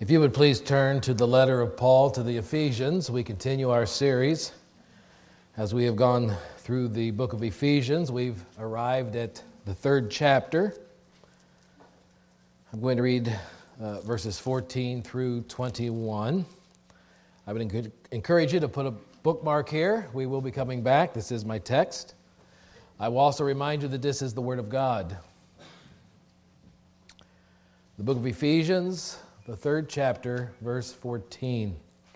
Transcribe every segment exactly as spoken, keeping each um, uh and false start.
If you would please turn to the letter of Paul to the Ephesians, we continue our series. As we have gone through the book of Ephesians, we've arrived at the third chapter. I'm going to read uh, verses fourteen through twenty-one. I would encourage you to put a bookmark here. We will be coming back. This is my text. I will also remind you that this is the Word of God. The book of Ephesians, the third chapter, verse fourteen.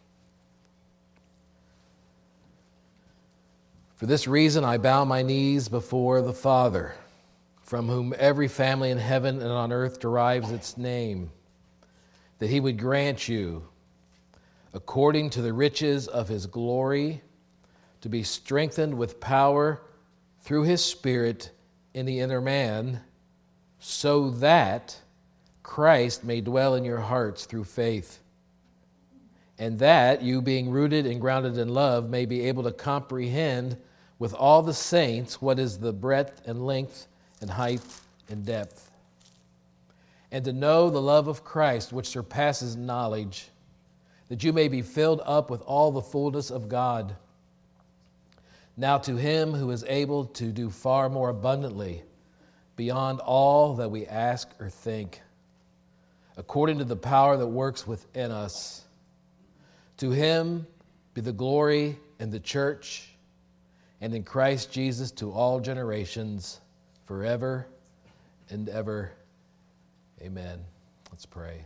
For this reason I bow my knees before the Father, from whom every family in heaven and on earth derives its name, that he would grant you, according to the riches of his glory, to be strengthened with power through his Spirit in the inner man, so that Christ may dwell in your hearts through faith, and that you, being rooted and grounded in love, may be able to comprehend with all the saints what is the breadth and length and height and depth, and to know the love of Christ which surpasses knowledge, that you may be filled up with all the fullness of God. Now to him who is able to do far more abundantly, beyond all that we ask or think, according to the power that works within us. To him be the glory in the church and in Christ Jesus to all generations, forever and ever. Amen. Let's pray.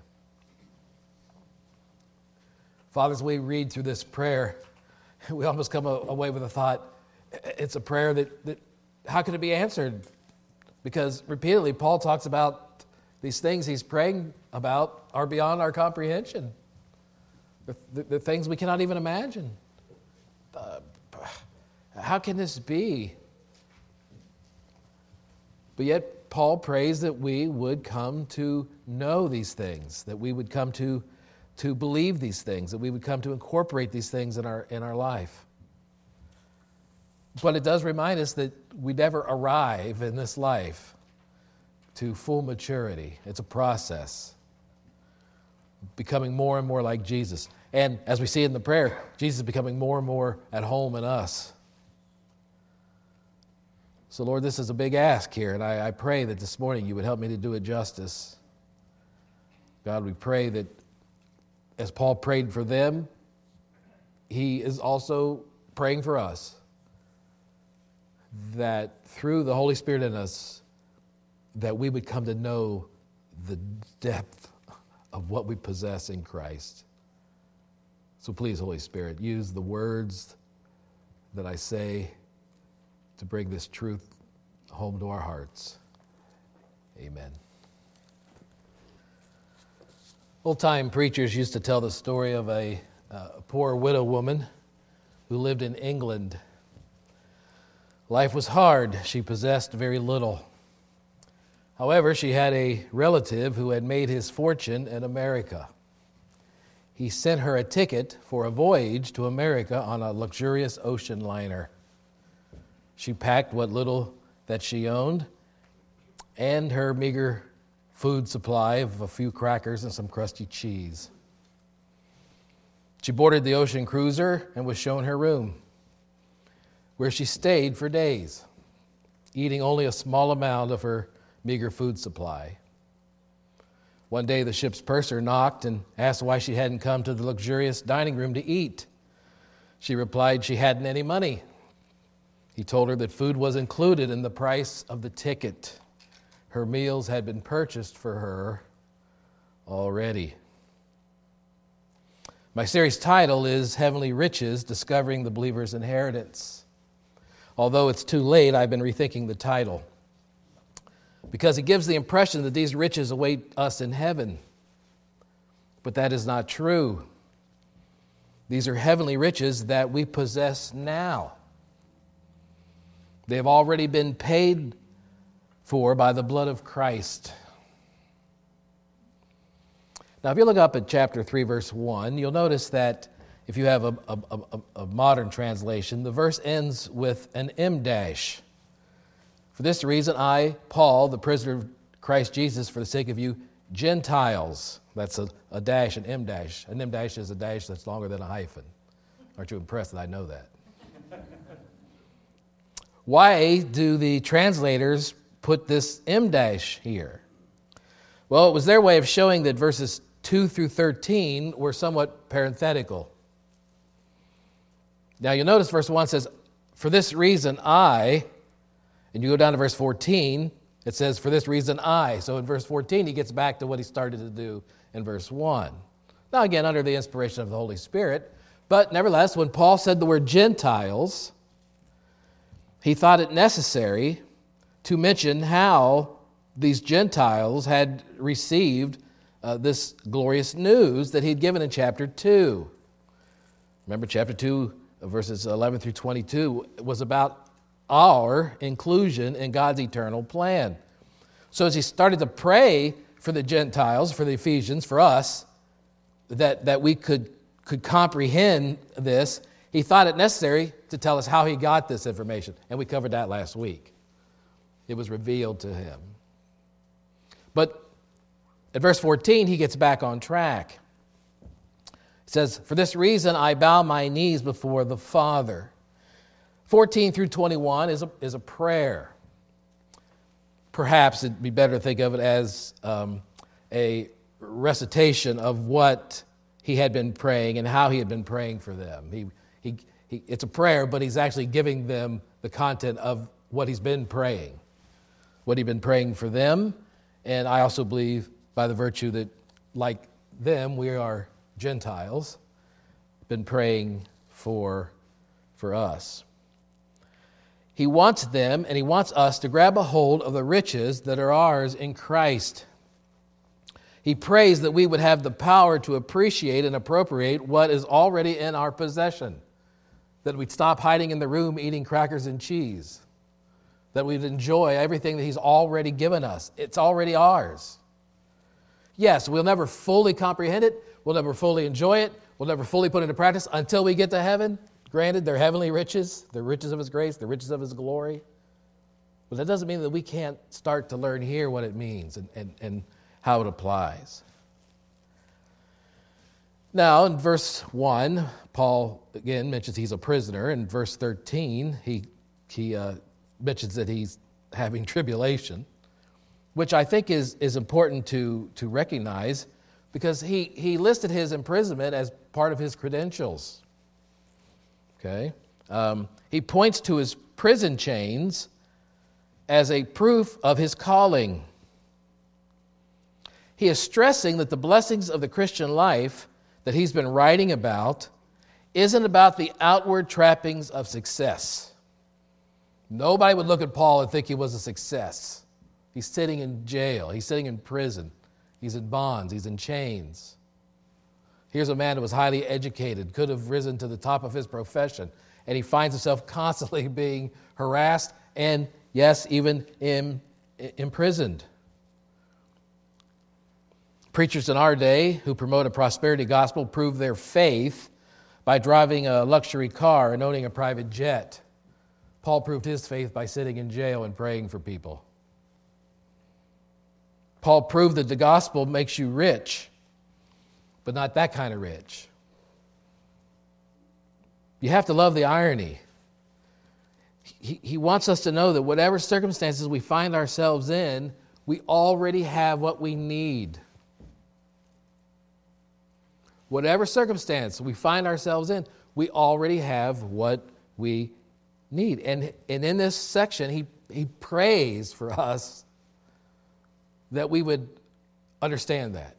Father, as we read through this prayer, we almost come away with a thought, it's a prayer that, that how can it be answered? Because repeatedly Paul talks about these things he's praying about are beyond our comprehension. The, the, the things we cannot even imagine. Uh, how can this be? But yet Paul prays that we would come to know these things, that we would come to, to believe these things, that we would come to incorporate these things in our, in our life. But it does remind us that we never arrive in this life to full maturity. It's a process. Becoming more and more like Jesus. And as we see in the prayer, Jesus is becoming more and more at home in us. So Lord, this is a big ask here, and I, I pray that this morning you would help me to do it justice. God, we pray that as Paul prayed for them, he is also praying for us. That through the Holy Spirit in us, that we would come to know the depth of what we possess in Christ. So please, Holy Spirit, use the words that I say to bring this truth home to our hearts. Amen. Old-time preachers used to tell the story of a, uh, a poor widow woman who lived in England. Life was hard. She possessed very little. However, she had a relative who had made his fortune in America. He sent her a ticket for a voyage to America on a luxurious ocean liner. She packed what little that she owned and her meager food supply of a few crackers and some crusty cheese. She boarded the ocean cruiser and was shown her room, where she stayed for days, eating only a small amount of her meager food supply. One day the ship's purser knocked and asked why she hadn't come to the luxurious dining room to eat. She replied she hadn't any money. He told her that food was included in the price of the ticket. Her meals had been purchased for her already. My series title is Heavenly Riches, Discovering the Believer's Inheritance. Although it's too late, I've been rethinking the title, because it gives the impression that these riches await us in heaven. But that is not true. These are heavenly riches that we possess now. They have already been paid for by the blood of Christ. Now, if you look up at chapter three, verse one, you'll notice that if you have a, a, a, a modern translation, the verse ends with an em dash. For this reason, I, Paul, the prisoner of Christ Jesus, for the sake of you Gentiles. That's a, a dash, an M dash. An M dash is a dash that's longer than a hyphen. Aren't you impressed that I know that? Why do the translators put this M dash here? Well, it was their way of showing that verses two through thirteen were somewhat parenthetical. Now you'll notice verse one says, for this reason I, and you go down to verse fourteen, it says, for this reason I. So in verse fourteen, he gets back to what he started to do in verse one. Now again, under the inspiration of the Holy Spirit, but nevertheless, when Paul said the word Gentiles, he thought it necessary to mention how these Gentiles had received uh, this glorious news that he'd given in chapter two. Remember, chapter two, verses eleven through twenty-two, was about our inclusion in God's eternal plan. So as he started to pray for the Gentiles, for the Ephesians, for us, that, that we could, could comprehend this, he thought it necessary to tell us how he got this information. And we covered that last week. It was revealed to him. But at verse fourteen, he gets back on track. It says, for this reason I bow my knees before the Father. fourteen through twenty-one is a, is a prayer. Perhaps it'd be better to think of it as um, a recitation of what he had been praying and how he had been praying for them. He, he, he, it's a prayer, but he's actually giving them the content of what he's been praying, what he'd been praying for them. And I also believe by the virtue that, like them, we are Gentiles, been praying for, for us. He wants them and he wants us to grab a hold of the riches that are ours in Christ. He prays that we would have the power to appreciate and appropriate what is already in our possession, that we'd stop hiding in the room eating crackers and cheese, that we'd enjoy everything that he's already given us. It's already ours. Yes, we'll never fully comprehend it. We'll never fully enjoy it. We'll never fully put it into practice until we get to heaven. Granted, they're heavenly riches, the riches of his grace, the riches of his glory. But that doesn't mean that we can't start to learn here what it means and, and, and how it applies. Now, in verse one, Paul, again, mentions he's a prisoner. In verse thirteen, he, he uh, mentions that he's having tribulation, which I think is, is important to, to recognize because he, he listed his imprisonment as part of his credentials. Okay? Um, he points to his prison chains as a proof of his calling. He is stressing that the blessings of the Christian life that he's been writing about isn't about the outward trappings of success. Nobody would look at Paul and think he was a success. He's sitting in jail. He's sitting in prison. He's in bonds. He's in chains. Here's a man who was highly educated, could have risen to the top of his profession, and he finds himself constantly being harassed and, yes, even in, imprisoned. Preachers in our day who promote a prosperity gospel prove their faith by driving a luxury car and owning a private jet. Paul proved his faith by sitting in jail and praying for people. Paul proved that the gospel makes you rich, but not that kind of rich. You have to love the irony. He, he wants us to know that whatever circumstances we find ourselves in, we already have what we need. Whatever circumstance we find ourselves in, we already have what we need. And, and in this section, he, he prays for us that we would understand that.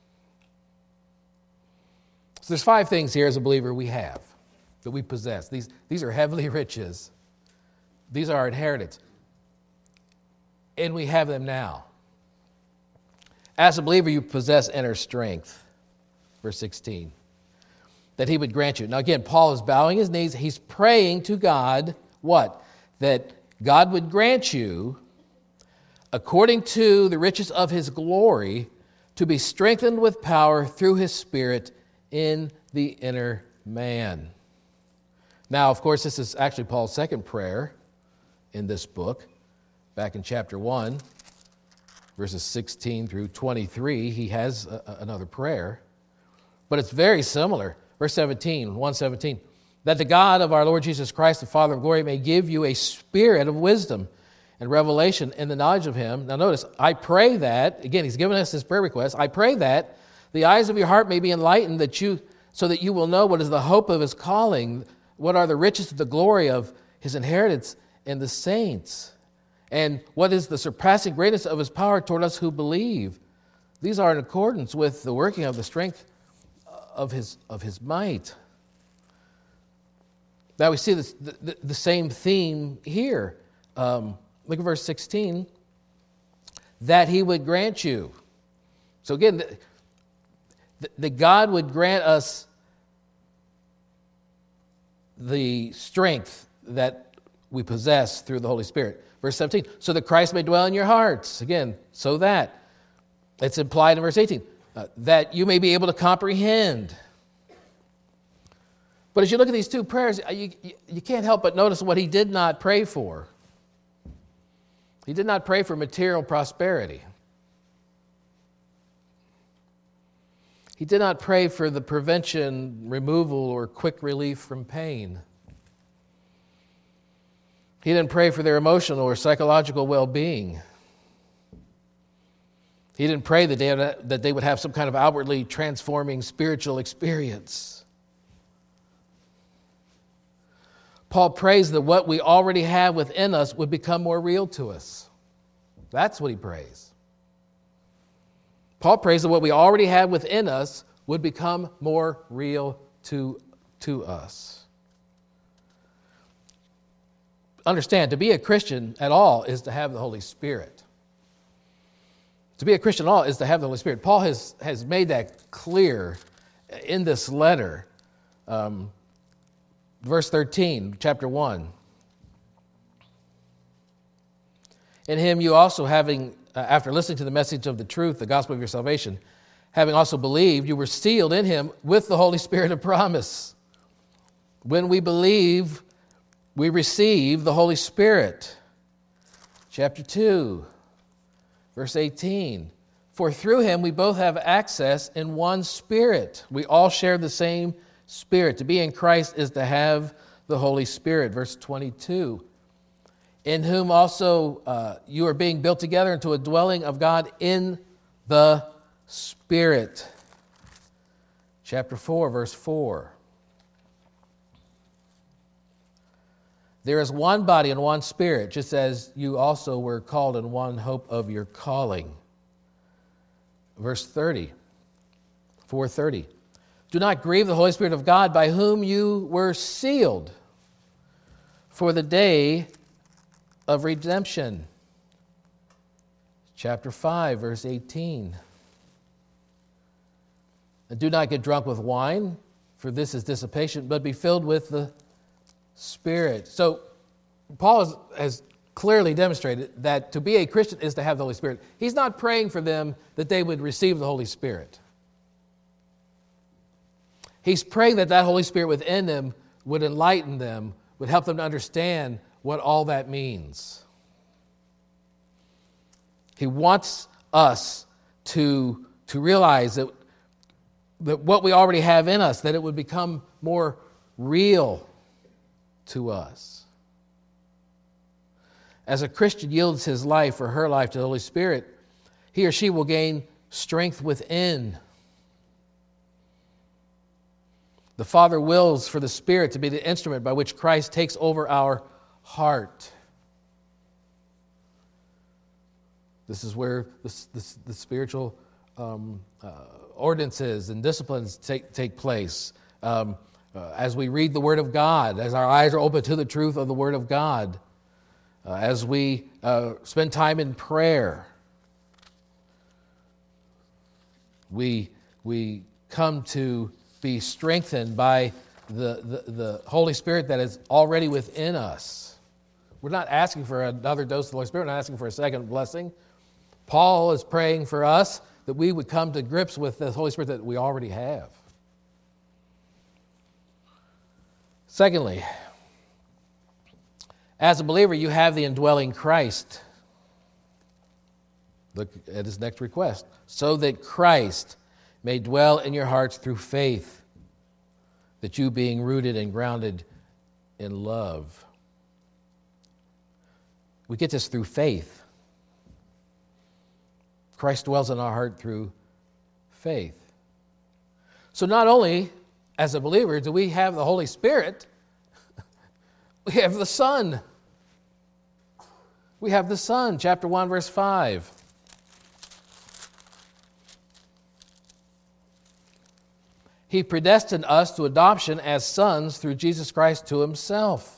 So there's five things here as a believer we have, that we possess. These, these are heavenly riches. These are our inheritance. And we have them now. As a believer, you possess inner strength. Verse sixteen. That he would grant you. Now again, Paul is bowing his knees. He's praying to God, what? That God would grant you, according to the riches of his glory, to be strengthened with power through his Spirit in the inner man. Now, of course, this is actually Paul's second prayer in this book. Back in chapter one, verses sixteen through twenty-three, he has a, a, another prayer. But it's very similar. Verse seventeen, one seventeen, that the God of our Lord Jesus Christ, the Father of glory, may give you a spirit of wisdom and revelation in the knowledge of him. Now notice, I pray that, again, he's given us this prayer request, I pray that the eyes of your heart may be enlightened, that you, so that you will know what is the hope of his calling, what are the riches of the glory of his inheritance in the saints, and what is the surpassing greatness of his power toward us who believe. These are in accordance with the working of the strength of his of his might. Now we see this, the, the same theme here. Um, look at verse sixteen. That he would grant you. So again, that the God would grant us the strength that we possess through the Holy Spirit. Verse seventeen, so that Christ may dwell in your hearts. Again, so that. It's implied in verse eighteen, uh, that you may be able to comprehend. But as you look at these two prayers, you, you, you can't help but notice what he did not pray for. He did not pray for material prosperity. He did not pray for the prevention, removal, or quick relief from pain. He didn't pray for their emotional or psychological well-being. He didn't pray that they, would, that they would have some kind of outwardly transforming spiritual experience. Paul prays that what we already have within us would become more real to us. That's what he prays. Paul prays that what we already have within us would become more real to, to us. Understand, to be a Christian at all is to have the Holy Spirit. To be a Christian at all is to have the Holy Spirit. Paul has, has made that clear in this letter. Um, verse thirteen, chapter one. In him you also having, uh, after listening to the message of the truth, the gospel of your salvation, having also believed, you were sealed in him with the Holy Spirit of promise. When we believe, we receive the Holy Spirit. Chapter two, verse eighteen. For through him we both have access in one Spirit. We all share the same Spirit. To be in Christ is to have the Holy Spirit. Verse twenty-two. In whom also uh, you are being built together into a dwelling of God in the Spirit. Chapter four, verse four. There is one body and one Spirit, just as you also were called in one hope of your calling. Verse thirty, four thirty. Do not grieve the Holy Spirit of God, by whom you were sealed for the day of redemption. Chapter five, verse eighteen. And do not get drunk with wine, for this is dissipation, but be filled with the Spirit. So Paul has, has clearly demonstrated that to be a Christian is to have the Holy Spirit. He's not praying for them that they would receive the Holy Spirit. He's praying that that Holy Spirit within them would enlighten them, would help them to understand what all that means. He wants us to, to realize that, that what we already have in us, that it would become more real to us. As a Christian yields his life or her life to the Holy Spirit, he or she will gain strength within. The Father wills for the Spirit to be the instrument by which Christ takes over our heart. This is where the, the, the spiritual um, uh, ordinances and disciplines take, take place. Um, uh, as we read the Word of God, as our eyes are open to the truth of the Word of God, uh, as we uh, spend time in prayer, we, we come to be strengthened by the, the, the Holy Spirit that is already within us. We're not asking for another dose of the Holy Spirit. We're not asking for a second blessing. Paul is praying for us that we would come to grips with the Holy Spirit that we already have. Secondly, as a believer, you have the indwelling Christ. Look at his next request. So that Christ may dwell in your hearts through faith, that you being rooted and grounded in love. We get this through faith. Christ dwells in our heart through faith. So not only as a believer do we have the Holy Spirit, we have the Son. We have the Son, chapter one, verse five. He predestined us to adoption as sons through Jesus Christ to himself.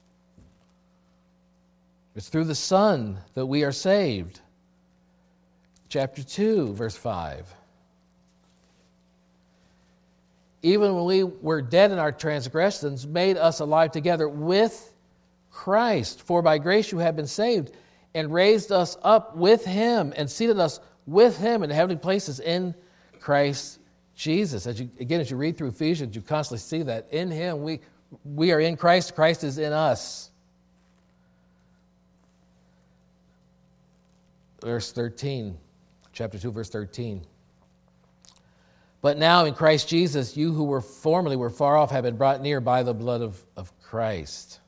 It's through the Son that we are saved. Chapter two, verse five. Even when we were dead in our transgressions, made us alive together with Christ. For by grace you have been saved, and raised us up with him, and seated us with him in heavenly places in Christ Jesus. As you, again, as you read through Ephesians, you constantly see that. In him, we, we are in Christ. Christ is in us. Verse thirteen, chapter two, verse thirteen. But now in Christ Jesus, you who were formerly were far off have been brought near by the blood of, of Christ.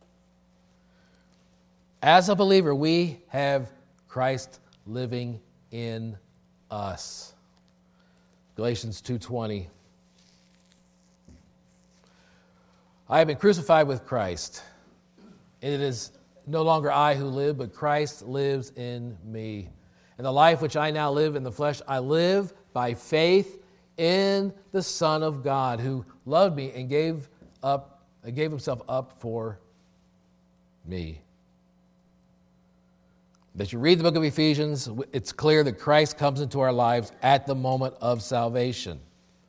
As a believer, we have Christ living in us. Galatians two twenty. I have been crucified with Christ. It is no longer I who live, but Christ lives in me. And the life which I now live in the flesh, I live by faith in the Son of God, who loved me and gave up, gave himself up for me. As you read the book of Ephesians, it's clear that Christ comes into our lives at the moment of salvation.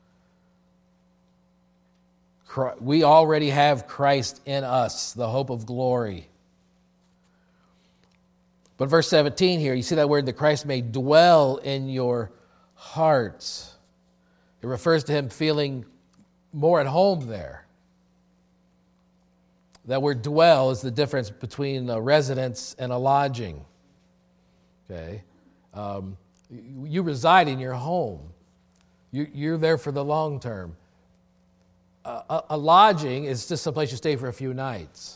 We already have Christ in us, the hope of glory. But verse seventeen here, you see that word that Christ may dwell in your hearts. It refers to him feeling more at home there. That word dwell is the difference between a residence and a lodging. Okay, um, you reside in your home. You, you're there for the long term. Uh, a, a lodging is just a place you stay for a few nights.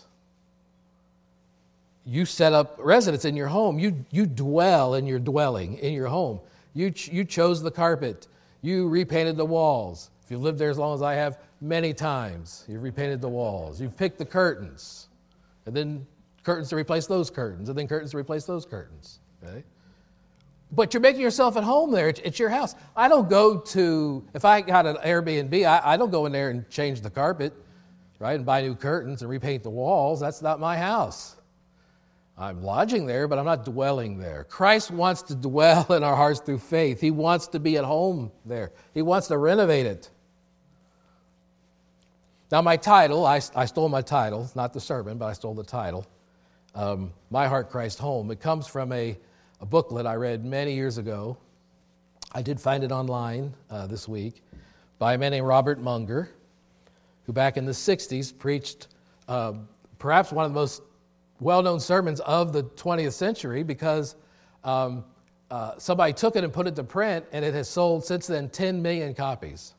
You set up residence in your home. You you dwell in your dwelling, in your home. You ch- you chose the carpet. You repainted the walls. If you've lived there as long as I have, many times you've repainted the walls. You've picked the curtains, and then curtains to replace those curtains, and then curtains to replace those curtains. Okay? But you're making yourself at home there. It's, it's your house. I don't go to, if I got an Airbnb, I, I don't go in there and change the carpet, right, and buy new curtains and repaint the walls. That's not my house. I'm lodging there, but I'm not dwelling there. Christ wants to dwell in our hearts through faith. He wants to be at home there. He wants to renovate it. Now, my title, I, I stole my title, not the sermon, but I stole the title, um, My Heart, Christ Home. It comes from a, a booklet I read many years ago. I did find it online uh, this week by a man named Robert Munger, who back in the sixties preached uh, perhaps one of the most well-known sermons of the twentieth century, because um, uh, somebody took it and put it to print, and it has sold since then ten million copies.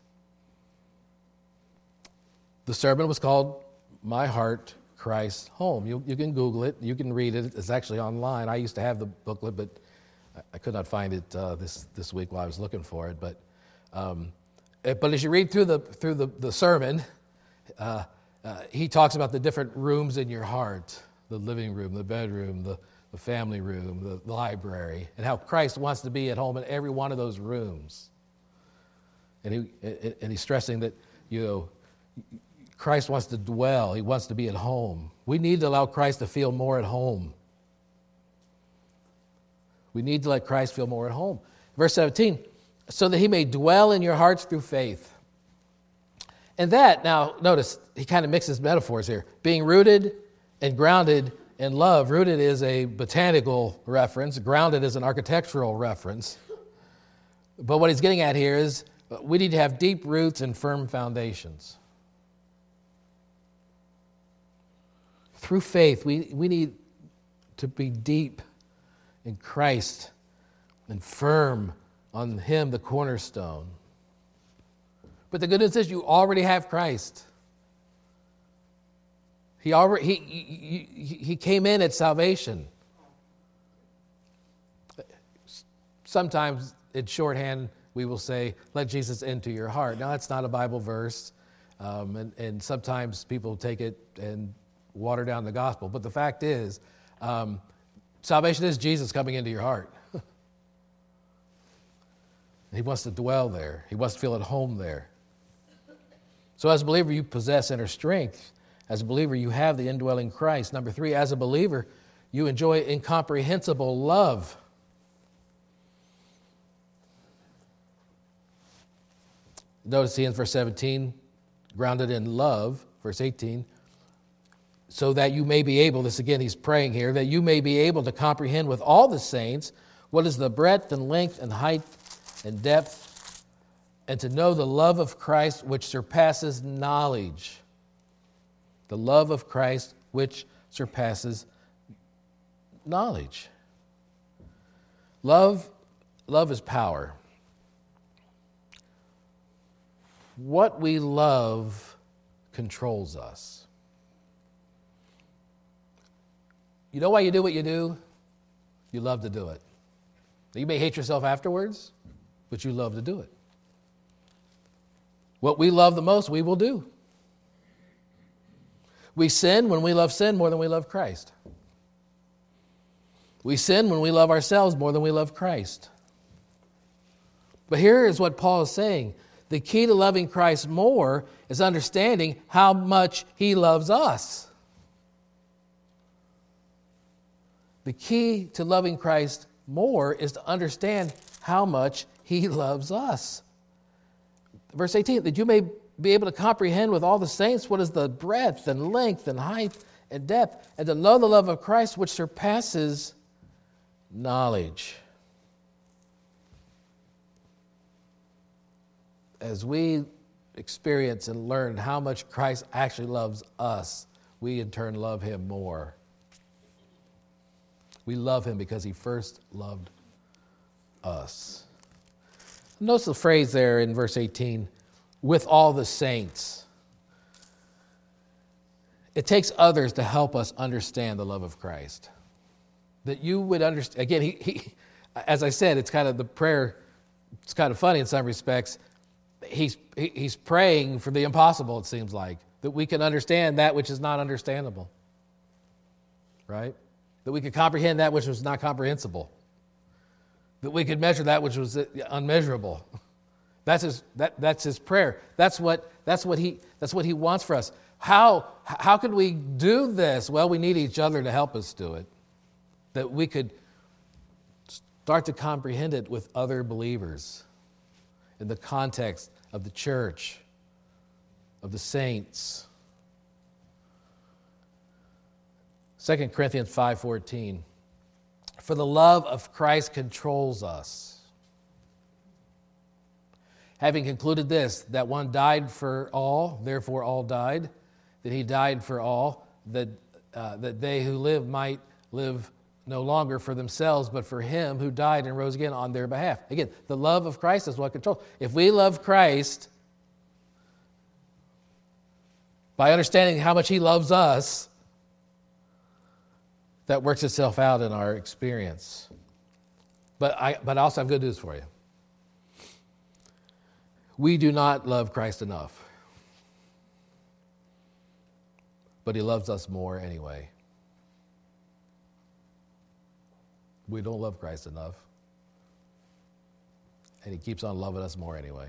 The sermon was called My Heart, Christ Home. You, you can Google it. You can read it. It's actually online. I used to have the booklet, but I could not find it uh, this, this week while I was looking for it. But um, it, but as you read through the through the, the sermon, uh, uh, he talks about the different rooms in your heart. The living room, the bedroom, the, the family room, the, the library, and how Christ wants to be at home in every one of those rooms. And he and he's stressing that, you know, Christ wants to dwell. He wants to be at home. We need to allow Christ to feel more at home. We need to let Christ feel more at home. Verse seventeen, so that he may dwell in your hearts through faith. And that, now, notice, he kind of mixes metaphors here. Being rooted and grounded in love. Rooted is a botanical reference. Grounded is an architectural reference. But what he's getting at here is we need to have deep roots and firm foundations. Through faith, we, we need to be deep in Christ. and firm on him, the cornerstone. But the good news is you already have Christ. He already he, he, he came in at salvation. Sometimes in shorthand we will say, let Jesus into your heart. Now that's not a Bible verse, um, and, and sometimes people take it and water down the gospel. But the fact is, um, salvation is Jesus coming into your heart. He wants to dwell there. He wants to feel at home there. So as a believer, you possess inner strength. As a believer, you have the indwelling Christ. Number three, as a believer, you enjoy incomprehensible love. Notice he ends verse seventeen, grounded in love, verse eighteen, so that you may be able, this again he's praying here, that you may be able to comprehend with all the saints what is the breadth and length and height and depth, and to know the love of Christ which surpasses knowledge. The love of Christ which surpasses knowledge. Love, love is power. What we love controls us. You know why you do what you do? You love to do it. You may hate yourself afterwards, but you love to do it. What we love the most, we will do. We sin when we love sin more than we love Christ. We sin when we love ourselves more than we love Christ. But here is what Paul is saying. The key to loving Christ more is understanding how much he loves us. The key to loving Christ more is to understand how much he loves us. Verse eighteen, that you may be able to comprehend with all the saints what is the breadth and length and height and depth, and to know the love of Christ which surpasses knowledge. As we experience and learn how much Christ actually loves us, we in turn love him more. We love him because he first loved us. Notice the phrase there in verse eighteen, with all the saints. It takes others to help us understand the love of Christ. That you would understand, again, he, he, as I said, it's kind of the prayer, it's kind of funny in some respects. He's, he, he's praying for the impossible, it seems like, that we can understand that which is not understandable, right? That we could comprehend that which was not comprehensible. That we could measure that which was unmeasurable. That's his, that, that's his prayer. That's what, that's, what he, that's what he wants for us. How, how can we do this? Well, we need each other to help us do it. That we could start to comprehend it with other believers in the context of the church, of the saints. Second Corinthians five fourteen. For the love of Christ controls us. Having concluded this, that one died for all, therefore all died, that he died for all, that, uh, that they who live might live no longer for themselves, but for him who died and rose again on their behalf. Again, the love of Christ is what controls. If we love Christ, by understanding how much he loves us, that works itself out in our experience. But I, but I also have good news for you. We do not love Christ enough. But he loves us more anyway. We don't love Christ enough. And he keeps on loving us more anyway.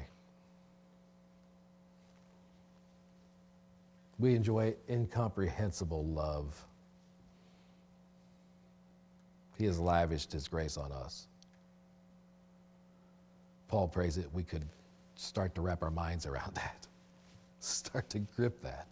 We enjoy incomprehensible love. He has lavished his grace on us. Paul prays that we could start to wrap our minds around that. Start to grip that.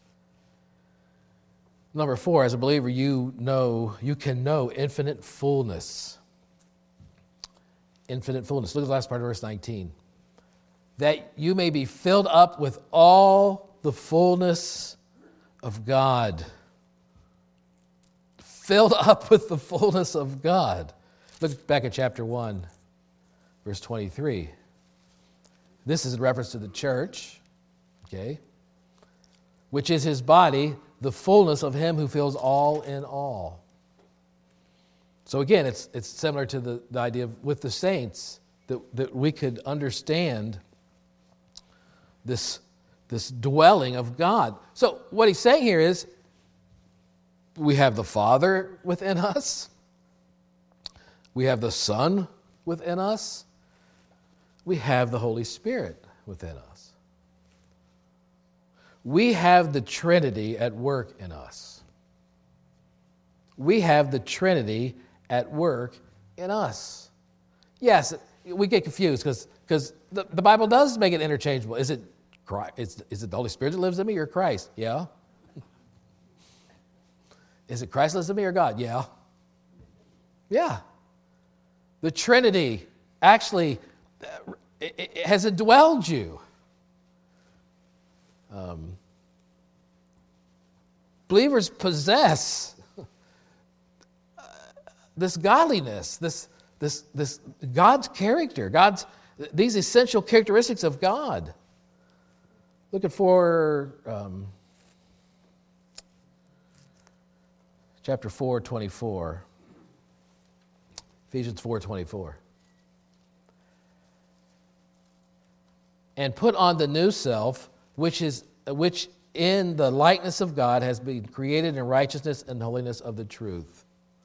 Number four, as a believer, you know, you can know infinite fullness. Infinite fullness. Look at the last part of verse nineteen. That you may be filled up with all the fullness of God. Filled up with the fullness of God. Look back at chapter one, verse twenty-three. This is in reference to the church, okay, which is his body, the fullness of him who fills all in all. So again, it's it's similar to the, the idea of with the saints, that, that we could understand this, this dwelling of God. So what he's saying here is, we have the Father within us, we have the Son within us, we have the Holy Spirit within us. We have the Trinity at work in us. We have the Trinity at work in us. Yes, we get confused because because the, the Bible does make it interchangeable. Is it Christ, is, is it the Holy Spirit that lives in me or Christ? Yeah. Is it Christ lives in me or God? Yeah. Yeah. The Trinity actually it, it has indwelled you. Um, believers possess this godliness, this, this, this God's character, God's these essential characteristics of God. Looking for um, chapter four, twenty-four. Ephesians four, twenty-four. And put on the new self, which is which in the likeness of God has been created in righteousness and holiness of the truth.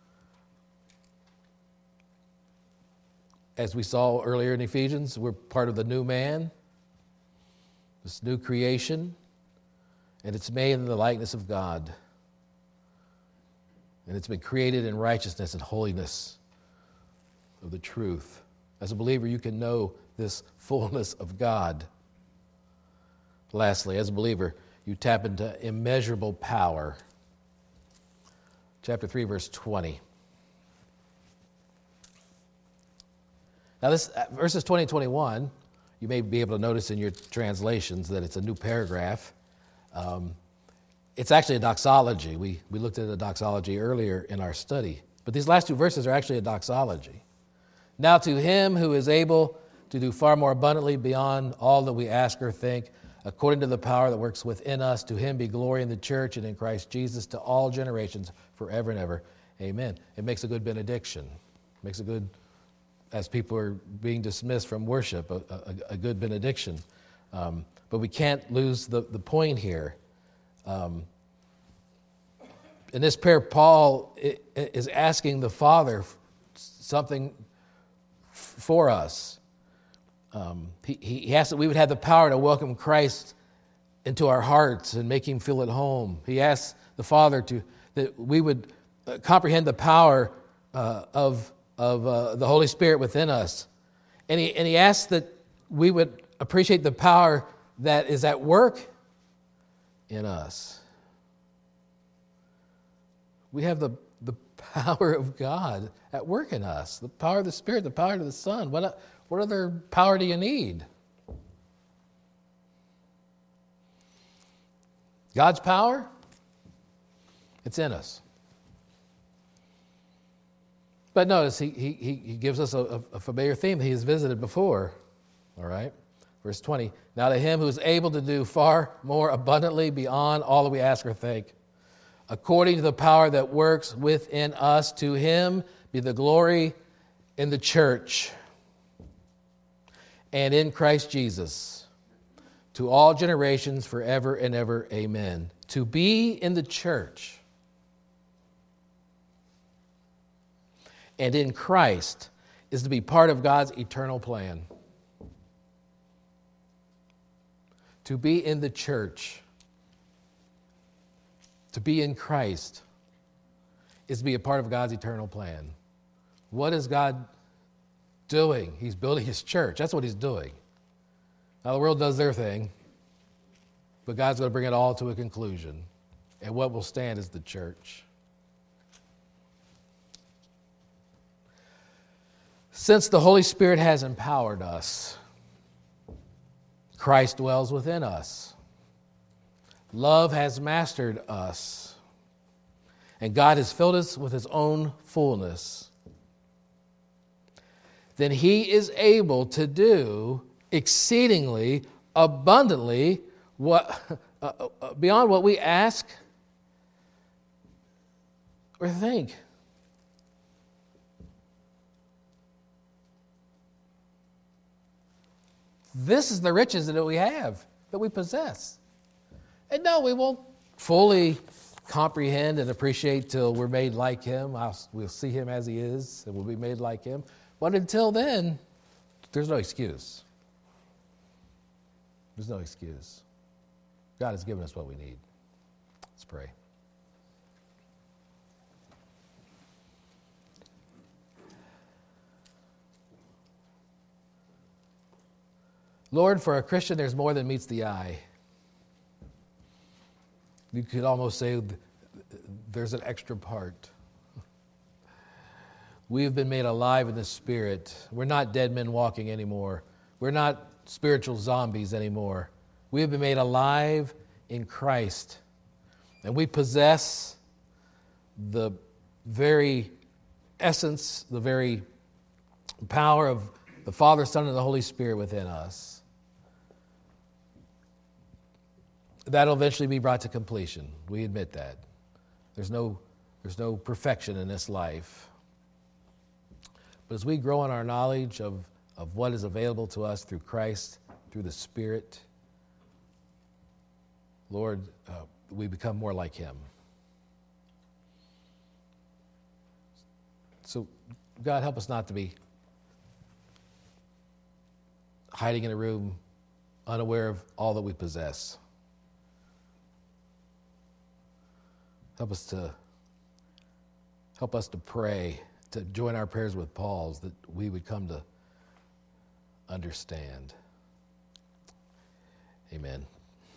As we saw earlier in Ephesians, we're part of the new man, this new creation, and it's made in the likeness of God. And it's been created in righteousness and holiness of the truth. As a believer, you can know this fullness of God. Lastly, as a believer, you tap into immeasurable power. Chapter three, verse twenty. Now, this verses twenty and twenty-one, you may be able to notice in your translations that it's a new paragraph. Um, it's actually a doxology. We, we looked at a doxology earlier in our study. But these last two verses are actually a doxology. Now to him who is able to do far more abundantly beyond all that we ask or think, according to the power that works within us, to him be glory in the church and in Christ Jesus to all generations forever and ever. Amen. It makes a good benediction. It makes a good, as people are being dismissed from worship, a, a, a good benediction. Um, but we can't lose the, the point here. Um, in this prayer, Paul is asking the Father something for us. Um, he, he asked that we would have the power to welcome Christ into our hearts and make him feel at home. He asked the Father to that we would uh, comprehend the power uh, of of uh, the Holy Spirit within us, and he and he asked that we would appreciate the power that is at work in us. We have the the power of God at work in us, the power of the Spirit, the power of the Son. What what other power do you need? God's power, it's in us. But notice, he, he, he gives us a, a familiar theme he has visited before. All right? Verse twenty. Now to him who is able to do far more abundantly beyond all that we ask or think, according to the power that works within us, to him be the glory in the church and in Christ Jesus, to all generations forever and ever. Amen. To be in the church and in Christ is to be part of God's eternal plan. To be in the church, to be in Christ, is to be a part of God's eternal plan. What is God doing? He's building his church. That's what he's doing. Now, the world does their thing, but God's going to bring it all to a conclusion. And what will stand is the church. Since the Holy Spirit has empowered us, Christ dwells within us. Love has mastered us. And God has filled us with his own fullness. then he is able to do exceedingly abundantly what uh, uh, beyond what we ask or think. This is the riches that we have, that we possess. And no, we won't fully comprehend and appreciate till we're made like him. I'll, we'll see him as he is, and we'll be made like him. But until then, there's no excuse. There's no excuse. God has given us what we need. Let's pray. Lord, for a Christian, there's more than meets the eye. You could almost say there's an extra part. We have been made alive in the Spirit. We're not dead men walking anymore. We're not spiritual zombies anymore. We have been made alive in Christ. And we possess the very essence, the very power of the Father, Son, and the Holy Spirit within us. That'll eventually be brought to completion. We admit that. There's no, there's no perfection in this life. But as we grow in our knowledge of, of what is available to us through Christ, through the Spirit, Lord, uh, we become more like him. So, God, help us not to be hiding in a room, unaware of all that we possess. Help us to help us to pray, to join our prayers with Paul's, that we would come to understand. Amen.